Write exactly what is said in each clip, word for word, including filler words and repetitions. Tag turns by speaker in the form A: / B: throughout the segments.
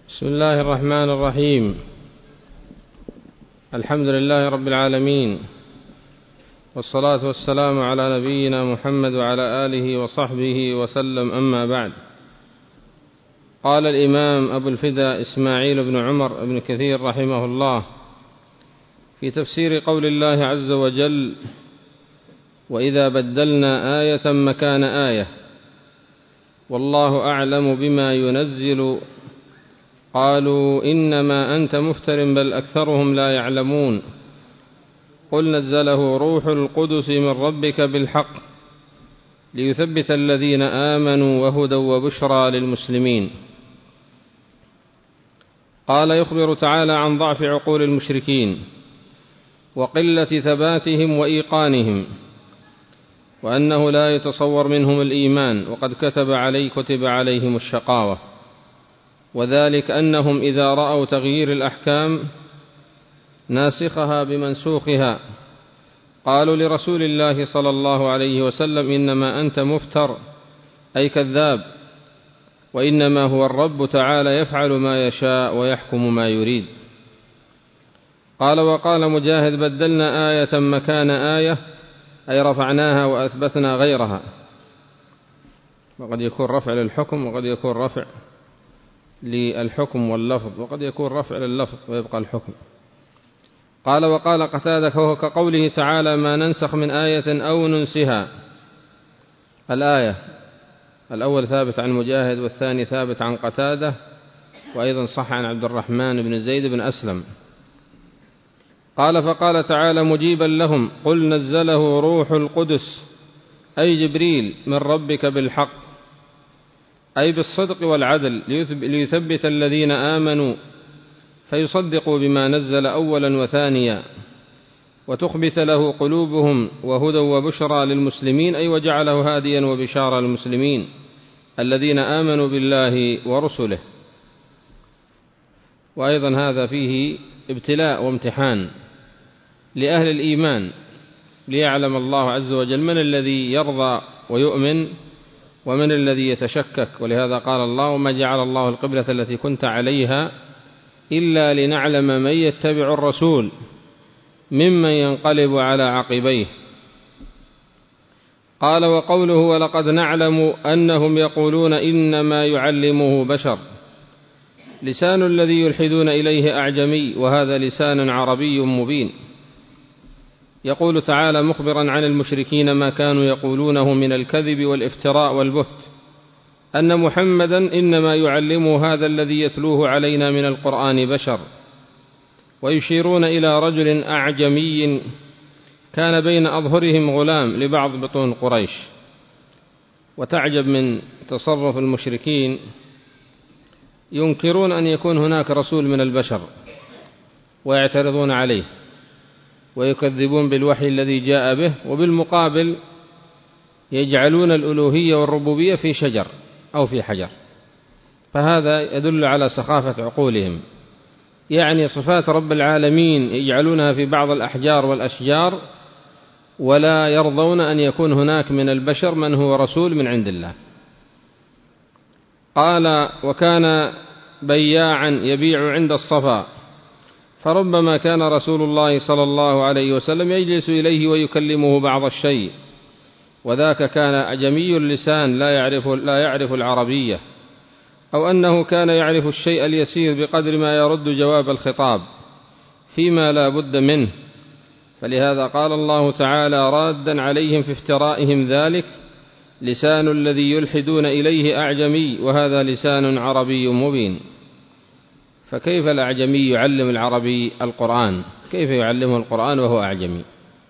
A: بسم الله الرحمن الرحيم. الحمد لله رب العالمين، والصلاة والسلام على نبينا محمد وعلى آله وصحبه وسلم، أما بعد. قال الإمام أبو الفداء إسماعيل بن عمر بن كثير رحمه الله في تفسير قول الله عز وجل: وإذا بدلنا آية مكان آية والله أعلم بما ينزل قالوا إنما أنت مفتر بل أكثرهم لا يعلمون قل نزله روح القدس من ربك بالحق ليثبت الذين آمنوا وهدى وبشرى للمسلمين. قال: يخبر تعالى عن ضعف عقول المشركين وقلة ثباتهم وإيقانهم، وأنه لا يتصور منهم الإيمان، وقد كتب علي كتب عليهم الشقاوة، وذلك أنهم إذا رأوا تغيير الأحكام ناسخها بمنسوخها قالوا لرسول الله صلى الله عليه وسلم: إنما أنت مفتر، أي كذاب، وإنما هو الرب تعالى يفعل ما يشاء ويحكم ما يريد. قال: وقال مجاهد: بدلنا آية مكان آية، أي رفعناها وأثبتنا غيرها. وقد يكون رفع للحكم، وقد يكون رفع للحكم واللفظ، وقد يكون رفع لللفظ ويبقى الحكم. قال: وقال قتادة: فهو كقوله تعالى: ما ننسخ من آية أو ننسها. الآية الأول ثابت عن مجاهد، والثاني ثابت عن قتادة، وأيضا صح عن عبد الرحمن بن زيد بن أسلم. قال: فقال تعالى مجيبا لهم: قل نزله روح القدس، أي جبريل، من ربك بالحق، أي بالصدق والعدل، ليثبت الذين آمنوا فيصدقوا بما نزل أولا وثانيا، وتخبت له قلوبهم، وهدى وبشرى للمسلمين، أي وجعله هاديا وبشارى للمسلمين الذين آمنوا بالله ورسله. وأيضا هذا فيه ابتلاء وامتحان لأهل الإيمان، ليعلم الله عز وجل من الذي يرضى ويؤمن ومن الذي يتشكك. ولهذا قال الله: وما جعل الله القبلة التي كنت عليها إلا لنعلم من يتبع الرسول ممن ينقلب على عقبيه. قال: وقوله: ولقد نعلم أنهم يقولون إنما يعلمه بشر، لسان الذي يلحدون إليه أعجمي، وهذا لسان عربي مبين. يقول تعالى مخبرا عن المشركين ما كانوا يقولونه من الكذب والافتراء والبهت، أن محمدا إنما يعلمه هذا الذي يتلوه علينا من القرآن بشر، ويشيرون إلى رجل أعجمي كان بين أظهرهم غلام لبعض بطون قريش. وتعجب من تصرف المشركين، ينكرون أن يكون هناك رسول من البشر ويعترضون عليه ويكذبون بالوحي الذي جاء به، وبالمقابل يجعلون الألوهية والربوبية في شجر أو في حجر. فهذا يدل على سخافة عقولهم، يعني صفات رب العالمين يجعلونها في بعض الأحجار والأشجار، ولا يرضون أن يكون هناك من البشر من هو رسول من عند الله. قال: وكان بياعا يبيع عند الصفا، فربما كان رسول الله صلى الله عليه وسلم يجلس إليه ويكلمه بعض الشيء، وذاك كان أعجمي اللسان لا يعرف, لا يعرف العربية، أو أنه كان يعرف الشيء اليسير بقدر ما يرد جواب الخطاب فيما لا بد منه. فلهذا قال الله تعالى رادا عليهم في افترائهم ذلك: لسان الذي يلحدون إليه أعجمي، وهذا لسان عربي مبين. فكيف الأعجمي يعلم العربي القرآن؟ كيف يعلمه القرآن وهو أعجمي؟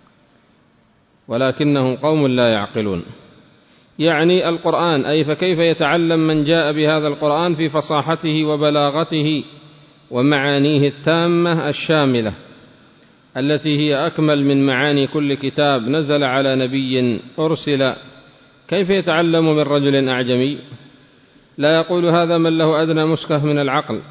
A: ولكنهم قوم لا يعقلون. يعني القرآن، أي فكيف يتعلم من جاء بهذا القرآن في فصاحته وبلاغته ومعانيه التامة الشاملة، التي هي أكمل من معاني كل كتاب نزل على نبي أرسل، كيف يتعلم من رجل أعجمي؟ لا يقول هذا من له أدنى مسكة من العقل.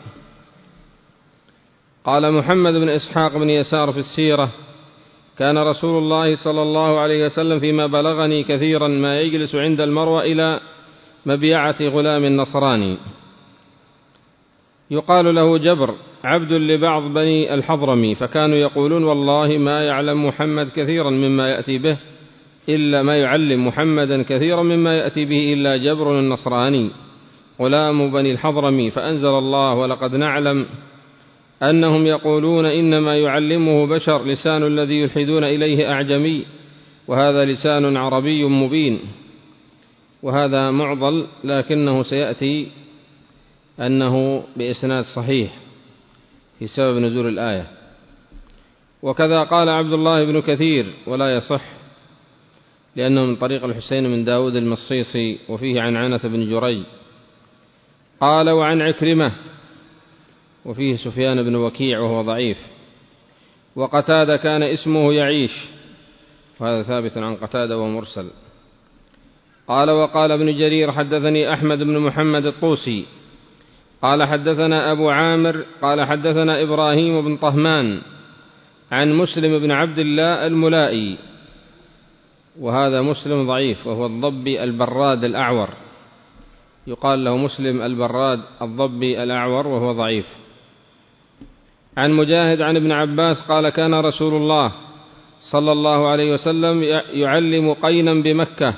A: قال محمد بن إسحاق بن يسار في السيرة: كان رسول الله صلى الله عليه وسلم فيما بلغني كثيرا ما يجلس عند المروة إلى مبيعة غلام نصراني، يقال له جبر عبد لبعض بني الحضرمي، فكانوا يقولون والله ما يعلم محمد كثيرا مما يأتي به إلا ما يعلم محمدا كثيرا مما يأتي به إلا جبر النصراني غلام بني الحضرمي. فأنزل الله ولقد نعلم أنهم يقولون إنما يعلمه بشر لسان الذي يلحدون إليه أعجمي وهذا لسان عربي مبين. وهذا معضل لكنه سيأتي أنه بإسناد صحيح في سبب نزول الآية. وكذا قال عبد الله بن كثير ولا يصح لأنه من طريق الحسين من داود المصيصي وفيه عن عنة بن جريج. قال وعن عكرمة وفيه سفيان بن وكيع وهو ضعيف. وقتادة كان اسمه يعيش وهذا ثابت عن قتادة ومرسل. قال وقال ابن جرير حدثني أحمد بن محمد الطوسي قال حدثنا أبو عامر قال حدثنا إبراهيم بن طهمان عن مسلم بن عبد الله الملائي وهذا مسلم ضعيف وهو الضبي البراد الأعور، يقال له مسلم البراد الضبي الأعور وهو ضعيف. عن مجاهد عن ابن عباس قال كان رسول الله صلى الله عليه وسلم يعلم قينا بمكة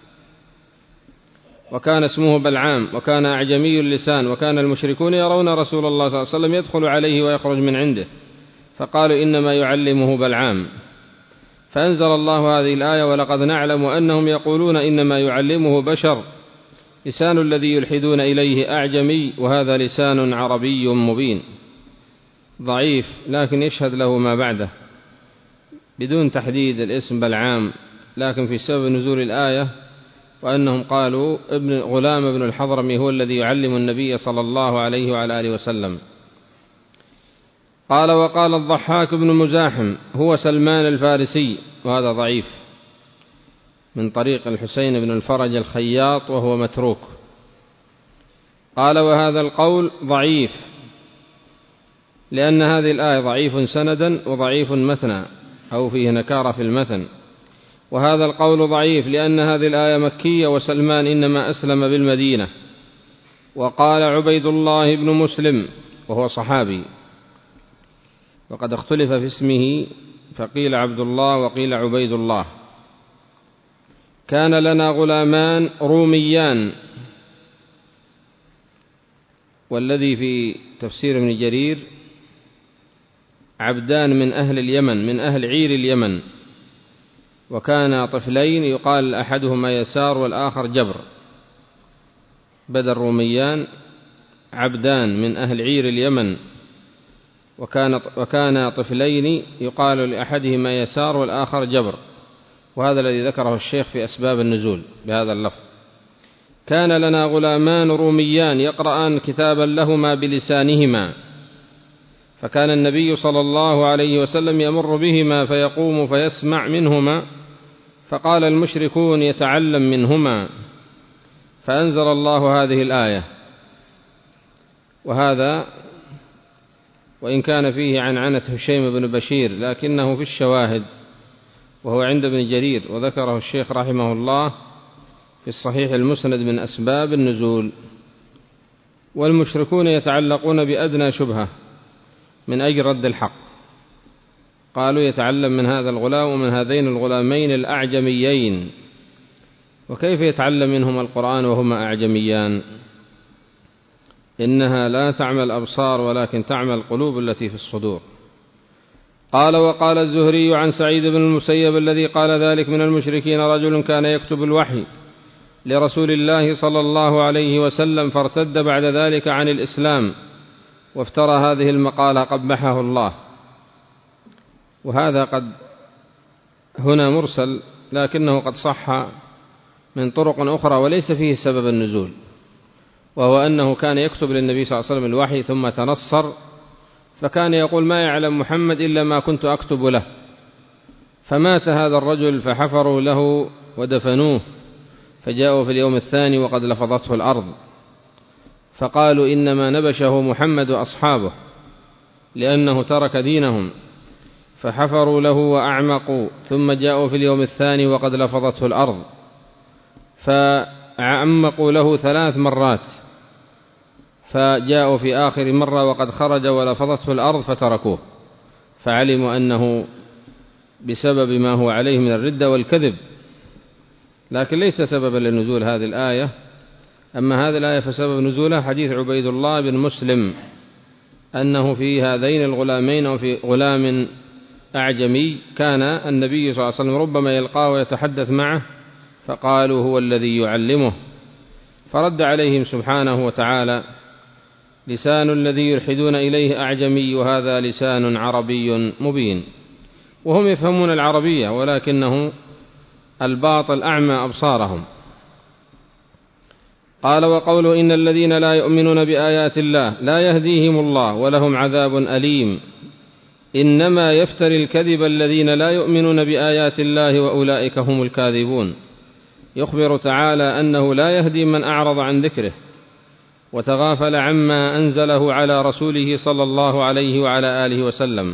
A: وكان اسمه بلعام وكان أعجمي اللسان وكان المشركون يرون رسول الله صلى الله عليه وسلم يدخل عليه ويخرج من عنده فقالوا إنما يعلمه بلعام. فأنزل الله هذه الآية ولقد نعلم أنهم يقولون إنما يعلمه بشر لسان الذي يلحدون إليه أعجمي وهذا لسان عربي مبين. ضعيف لكن يشهد له ما بعده بدون تحديد الاسم بلعام، لكن في سبب نزول الآية وأنهم قالوا ابن غلام ابن الحضرمي هو الذي يعلم النبي صلى الله عليه وعلى آله وسلم. قال وقال الضحاك بن مزاحم هو سلمان الفارسي وهذا ضعيف من طريق الحسين بن الفرج الخياط وهو متروك. قال وهذا القول ضعيف لأن هذه الآية ضعيف سندا وضعيف متنا أو فيه نكارة في المتن، وهذا القول ضعيف لأن هذه الآية مكية وسلمان إنما أسلم بالمدينة. وقال عبيد الله بن مسلم وهو صحابي وقد اختلف في اسمه فقيل عبد الله وقيل عبيد الله. كان لنا غلامان روميان، والذي في تفسير ابن جرير عبدان من أهل اليمن من أهل عير اليمن وكان طفلين يقال أحدهما يسار والآخر جبر، بدل روميان عبدان من أهل عير اليمن وكان وكان طفلين يقال لأحدهما يسار والآخر جبر، وهذا الذي ذكره الشيخ في أسباب النزول بهذا اللفظ. كان لنا غلامان روميان يقرآن كتابا لهما بلسانهما، فكان النبي صلى الله عليه وسلم يمر بهما فيقوم فيسمع منهما، فقال المشركون يتعلم منهما، فأنزل الله هذه الآية. وهذا وإن كان فيه عن عنة هشيم بن بشير لكنه في الشواهد وهو عند ابن جرير، وذكره الشيخ رحمه الله في الصحيح المسند من أسباب النزول. والمشركون يتعلقون بأدنى شبهة من أجل رد الحق، قالوا يتعلم من هذا الغلام ومن هذين الغلامين الأعجميين، وكيف يتعلم منهما القرآن وهما أعجميان؟ إنها لا تعمى الأبصار ولكن تعمى القلوب التي في الصدور. قال وقال الزهري عن سعيد بن المسيب الذي قال ذلك من المشركين رجل كان يكتب الوحي لرسول الله صلى الله عليه وسلم فارتد بعد ذلك عن الإسلام وافترى هذه المقالة قبحه الله. وهذا قد هنا مرسل لكنه قد صح من طرق أخرى وليس فيه سبب النزول، وهو أنه كان يكتب للنبي صلى الله عليه وسلم الوحي ثم تنصر، فكان يقول ما يعلم محمد إلا ما كنت أكتب له، فمات هذا الرجل فحفروا له ودفنوه، فجاءوا في اليوم الثاني وقد لفظته الأرض، فقالوا إنما نبشه محمد وأصحابه لأنه ترك دينهم، فحفروا له وأعمقوا، ثم جاءوا في اليوم الثاني وقد لفظته الأرض فعمقوا له ثلاث مرات، فجاءوا في آخر مرة وقد خرج ولفظته الأرض فتركوه، فعلموا أنه بسبب ما هو عليه من الردة والكذب، لكن ليس سببا لنزول هذه الآية. أما هذه الآية فسبب نزولها حديث عبيد الله بن مسلم أنه في هذين الغلامين وفي غلام أعجمي كان النبي صلى الله عليه وسلم ربما يلقاه ويتحدث معه، فقالوا هو الذي يعلمه، فرد عليهم سبحانه وتعالى: لسان الذي يلحدون إليه أعجمي وهذا لسان عربي مبين. وهم يفهمون العربية ولكنه الباطل أعمى أبصارهم. قال: وقوله إن الذين لا يؤمنون بآيات الله لا يهديهم الله ولهم عذاب أليم، إنما يفتري الكذب الذين لا يؤمنون بآيات الله وأولئك هم الكاذبون. يخبر تعالى أنه لا يهدي من أعرض عن ذكره وتغافل عما أنزله على رسوله صلى الله عليه وعلى آله وسلم،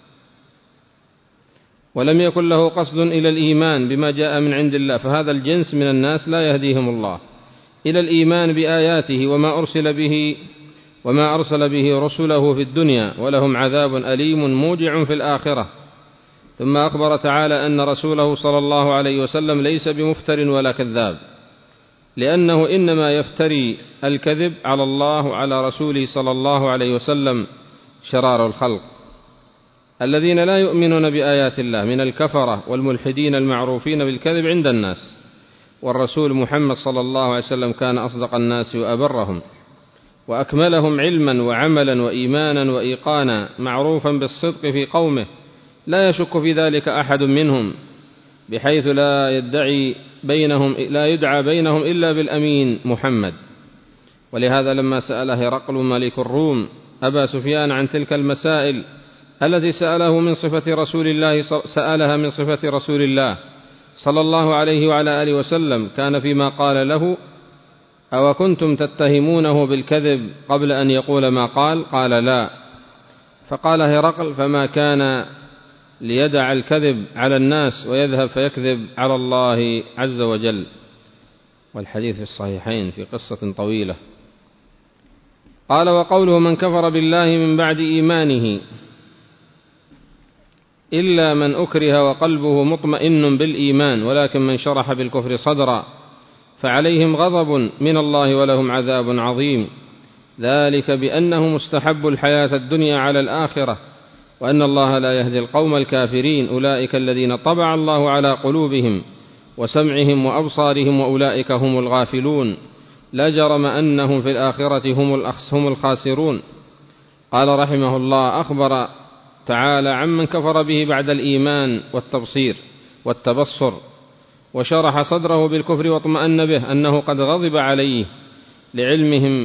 A: ولم يكن له قصد إلى الإيمان بما جاء من عند الله، فهذا الجنس من الناس لا يهديهم الله إلى الإيمان بآياته وما أرسل به وما أرسل به رسله في الدنيا، ولهم عذاب أليم موجع في الآخرة. ثم أخبر تعالى أن رسوله صلى الله عليه وسلم ليس بمفتر ولا كذاب، لأنه إنما يفتري الكذب على الله وعلى رسوله صلى الله عليه وسلم شرار الخلق الذين لا يؤمنون بآيات الله من الكفرة والملحدين المعروفين بالكذب عند الناس. والرسول محمد صلى الله عليه وسلم كان أصدق الناس وأبرهم وأكملهم علما وعملا وإيمانا وإيقانا، معروفا بالصدق في قومه لا يشك في ذلك أحد منهم، بحيث لا يدعي بينهم لا يدعى بينهم إلا بالأمين محمد. ولهذا لما سأل هرقل ملك الروم أبا سفيان عن تلك المسائل التي سأله من صفة رسول الله سألها من صفة رسول الله صلى الله عليه وعلى آله وسلم، كان فيما قال له: أو كنتم تتهمونه بالكذب قبل أن يقول ما قال؟ قال: لا. فقال هرقل: فما كان ليدع الكذب على الناس ويذهب فيكذب على الله عز وجل. والحديث في الصحيحين في قصة طويلة. قال: وقوله من كفر بالله من بعد إيمانه إلا من أكره وقلبه مطمئن بالإيمان ولكن من شرح بالكفر صدرا فعليهم غضب من الله ولهم عذاب عظيم، ذلك بأنه مستحب الحياة الدنيا على الآخرة وأن الله لا يهدي القوم الكافرين، أولئك الذين طبع الله على قلوبهم وسمعهم وأبصارهم وأولئك هم الغافلون، لا جرم أنهم في الآخرة هم الخاسرون. قال رحمه الله: أخبر تعالى عمن كفر به بعد الإيمان والتبصير والتبصر، وشرح صدره بالكفر واطمأن به، أنه قد غضب عليه لعلمهم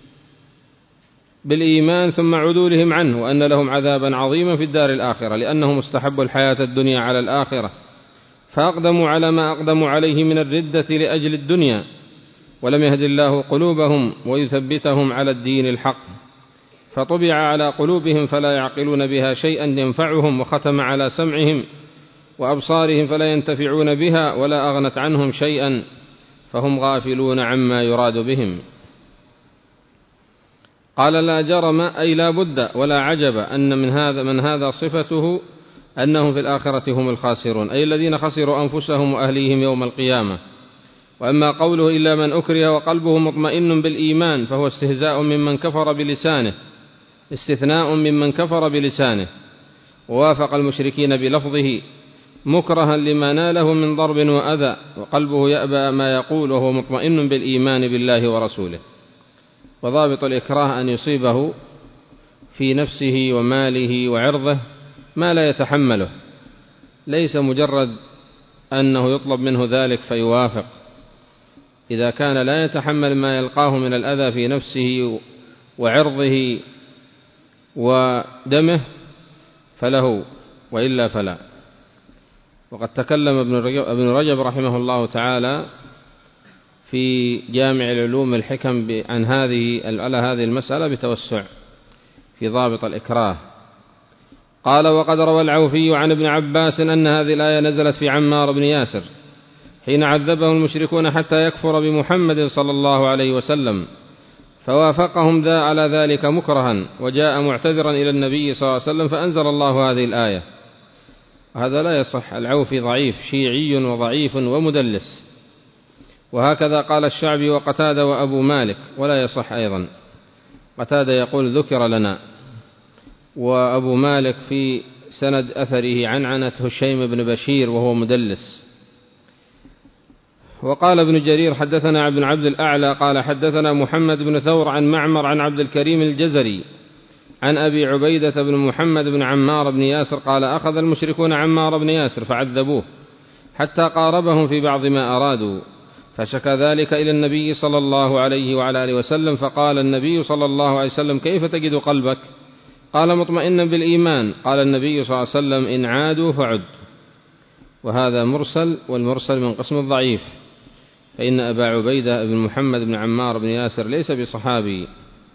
A: بالإيمان ثم عدولهم عنه، وأن لهم عذابا عظيما في الدار الآخرة لأنهم استحبوا الحياة الدنيا على الآخرة، فأقدموا على ما أقدموا عليه من الردة لأجل الدنيا، ولم يهد الله قلوبهم ويثبتهم على الدين الحق، فطبع على قلوبهم فلا يعقلون بها شيئا ينفعهم، وختم على سمعهم وأبصارهم فلا ينتفعون بها ولا أغنت عنهم شيئا، فهم غافلون عما يراد بهم. قال: لا جرم أي لا بد ولا عجب أن من هذا من هذا صفته أنهم في الآخرة هم الخاسرون، أي الذين خسروا أنفسهم وأهليهم يوم القيامة. وأما قوله إلا من أكره وقلبه مطمئن بالإيمان فهو استهزاء ممن كفر بلسانه، استثناء ممن كفر بلسانه، ووافق المشركين بلفظه مكرها لما ناله من ضرب وأذى، وقلبه يأبى ما يقول وهو مطمئن بالإيمان بالله ورسوله. وضابط الإكراه أن يصيبه في نفسه وماله وعرضه ما لا يتحمله، ليس مجرد أنه يطلب منه ذلك فيوافق. إذا كان لا يتحمل ما يلقاه من الأذى في نفسه وعرضه ودمه فله، وإلا فلا. وقد تكلم ابن رجب رحمه الله تعالى في جامع العلوم الحكم عن هذه على هذه المسألة بتوسع في ضابط الإكراه. قال: وقد روى العوفي عن ابن عباس أن هذه الآية نزلت في عمار بن ياسر حين عذبه المشركون حتى يكفر بمحمد صلى الله عليه وسلم، فوافقهم ذا على ذلك مكرها وجاء معتذرا إلى النبي صلى الله عليه وسلم فأنزل الله هذه الآية. هذا لا يصح، العوفي ضعيف شيعي وضعيف ومدلس. وهكذا قال الشعبي وقتادة وأبو مالك، ولا يصح أيضا. قتادة يقول ذكر لنا، وأبو مالك في سند أثره عنعنة هشيم بن بشير وهو مدلس. وقال ابن جرير حدثنا ابن عبد الأعلى قال حدثنا محمد بن ثور عن معمر عن عبد الكريم الجزري عن أبي عبيدة بن محمد بن عمار بن ياسر قال أخذ المشركون عمار بن ياسر فعذبوه حتى قاربهم في بعض ما أرادوا، فشكى ذلك إلى النبي صلى الله عليه وعلى آله وسلم، فقال النبي صلى الله عليه وسلم كيف تجد قلبك؟ قال مطمئنا بالإيمان. قال النبي صلى الله عليه وسلم إن عادوا فعد. وهذا مرسل، والمرسل من قسم الضعيف، فإن أبا عبيدة بن محمد بن عمار بن ياسر ليس بصحابي.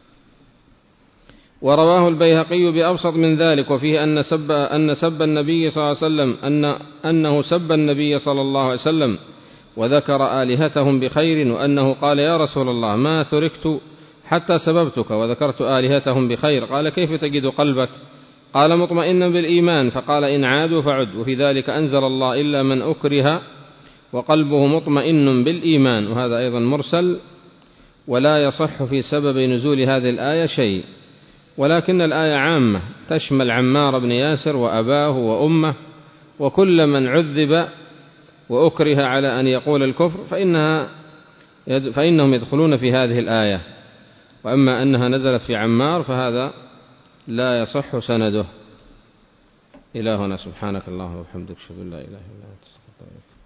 A: ورواه البيهقي بأبسط من ذلك، وفيه أن سب, أن سب النبي صلى الله عليه وسلم أن أنه سب النبي صلى الله عليه وسلم وذكر آلهتهم بخير، وأنه قال يا رسول الله ما تركت حتى سببتك وذكرت آلهتهم بخير. قال كيف تجد قلبك؟ قال مطمئنا بالإيمان. فقال إن عادوا فعد. وفي ذلك أنزل الله إلا من أكره وقلبه مطمئن بالإيمان، وهذا أيضا مرسل، ولا يصح في سبب نزول هذه الآية شيء. ولكن الآية عامة تشمل عمار بن ياسر وأباه وأمه وكل من عذب وأكره على أن يقول الكفر فإنها فإنهم يدخلون في هذه الآية. وأما أنها نزلت في عمار فهذا لا يصح سنده. إلهنا سبحانك اللهم وبحمدك أشهد أن لا إله إلا أنت أستغفرك.